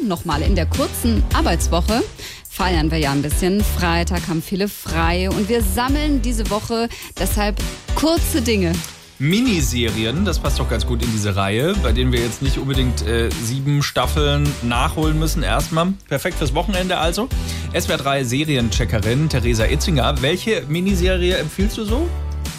nochmal in der kurzen Arbeitswoche feiern wir ja ein bisschen. Freitag haben viele frei und wir sammeln diese Woche deshalb kurze Dinge. Miniserien, das passt doch ganz gut in diese Reihe, bei denen wir jetzt nicht unbedingt 7 Staffeln nachholen müssen. Erstmal perfekt fürs Wochenende also. SWR 3 Seriencheckerin Theresa Itzinger. Welche Miniserie empfiehlst du so?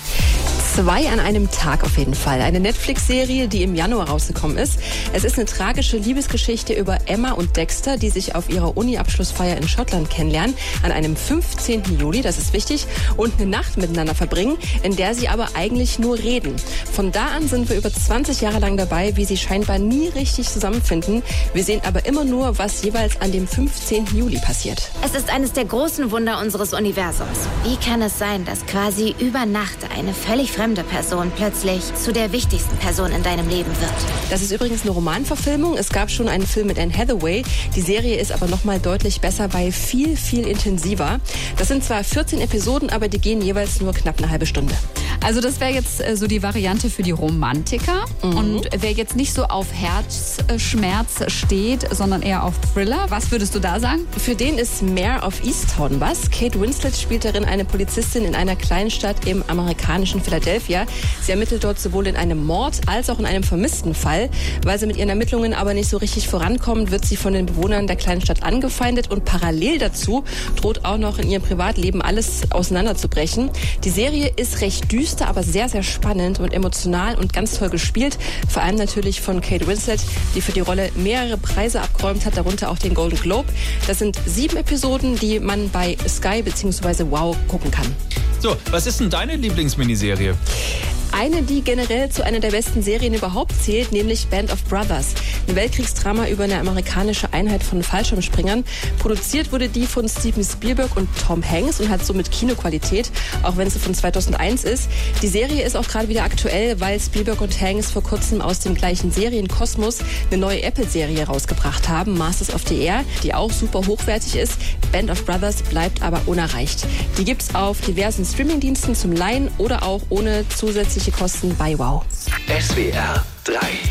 2 an einem Tag auf jeden Fall. Eine Netflix-Serie, die im Januar rausgekommen ist. Es ist eine tragische Liebesgeschichte über Emma und Dexter, die sich auf ihrer Uni-Abschlussfeier in Schottland kennenlernen, an einem 15. Juli, das ist wichtig, und eine Nacht miteinander verbringen, in der sie aber eigentlich nur reden. Von da an sind wir über 20 Jahre lang dabei, wie sie scheinbar nie richtig zusammenfinden. Wir sehen aber immer nur, was jeweils an dem 15. Juli passiert. Es ist eines der großen Wunder unseres Universums. Wie kann es sein, dass quasi über Nacht eine völlig fremde Person plötzlich zu der wichtigsten Person in deinem Leben wird? Das ist übrigens eine Romanverfilmung. Es gab schon einen Film mit Anne Hathaway. Die Serie ist aber nochmal deutlich besser, weil viel, viel intensiver. Das sind zwar 14 Episoden, aber die gehen jeweils nur knapp eine halbe Stunde. Also das wäre jetzt so die Variante für die Romantiker. Und wer jetzt nicht so auf Herzschmerz steht, sondern eher auf Thriller, was würdest du da sagen? Für den ist Mare of Easttown was. Kate Winslet spielt darin eine Polizistin in einer Kleinstadt im amerikanischen Philadelphia. Sie ermittelt dort sowohl in einem Mord als auch in einem vermissten Fall. Weil sie mit ihren Ermittlungen aber nicht so richtig vorankommt, wird sie von den Bewohnern der kleinen Stadt angefeindet und parallel dazu droht auch noch in ihrem Privatleben alles auseinanderzubrechen. Die Serie ist recht düster, aber sehr, sehr spannend und emotional und ganz toll gespielt. Vor allem natürlich von Kate Winslet, die für die Rolle mehrere Preise abgeräumt hat, darunter auch den Golden Globe. Das sind 7 Episoden, die man bei Sky bzw. Wow gucken kann. So, was ist denn deine Lieblingsminiserie? Eine, die generell zu einer der besten Serien überhaupt zählt, nämlich Band of Brothers. Ein Weltkriegsdrama über eine amerikanische Einheit von Fallschirmspringern. Produziert wurde die von Steven Spielberg und Tom Hanks und hat somit Kinoqualität, auch wenn sie von 2001 ist. Die Serie ist auch gerade wieder aktuell, weil Spielberg und Hanks vor kurzem aus dem gleichen Serienkosmos eine neue Apple-Serie rausgebracht haben, Masters of the Air, die auch super hochwertig ist. Band of Brothers bleibt aber unerreicht. Die gibt's auf diversen Streamingdiensten zum Leihen oder auch ohne zusätzliche Kosten bei Wow. SWR 3